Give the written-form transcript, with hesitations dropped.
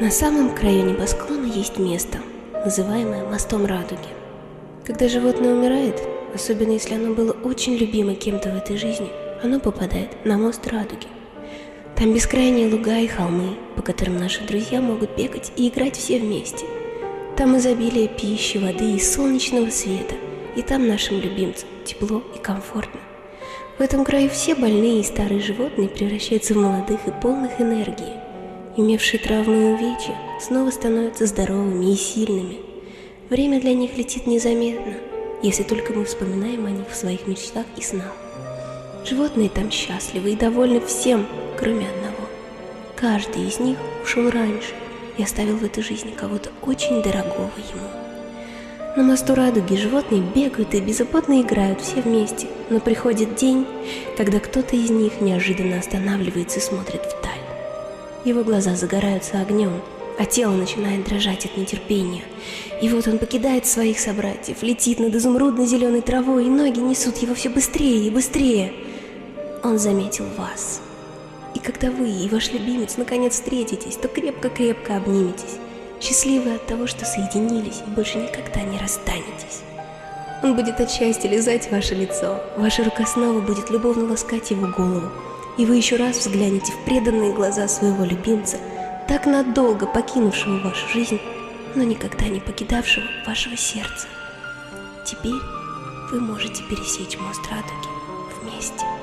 На самом краю небосклона есть место, называемое мостом радуги. Когда животное умирает, особенно если оно было очень любимо кем-то в этой жизни, оно попадает на мост радуги. Там бескрайние луга и холмы, по которым наши друзья могут бегать и играть все вместе. Там изобилие пищи, воды и солнечного света, и там нашим любимцам тепло и комфортно. В этом краю все больные и старые животные превращаются в молодых и полных энергии. Имевшие травмы и увечья снова становятся здоровыми и сильными. Время для них летит незаметно, если только мы вспоминаем о них в своих мечтах и снах. Животные там счастливы и довольны всем, кроме одного. Каждый из них ушел раньше и оставил в этой жизни кого-то очень дорогого ему. На мосту радуги животные бегают и беззаботно играют все вместе, но приходит день, когда кто-то из них неожиданно останавливается и смотрит вдаль. Его глаза загораются огнем, а тело начинает дрожать от нетерпения. И вот он покидает своих собратьев, летит над изумрудно-зеленой травой, и ноги несут его все быстрее и быстрее. Он заметил вас. И когда вы и ваш любимец наконец встретитесь, то крепко-крепко обниметесь, счастливы от того, что соединились и больше никогда не расстанетесь. Он будет от счастья лизать ваше лицо, ваша рука снова будет любовно ласкать его голову, и вы еще раз взглянете в преданные глаза своего любимца, так надолго покинувшего вашу жизнь, но никогда не покидавшего вашего сердца. Теперь вы можете пересечь мост радуги вместе.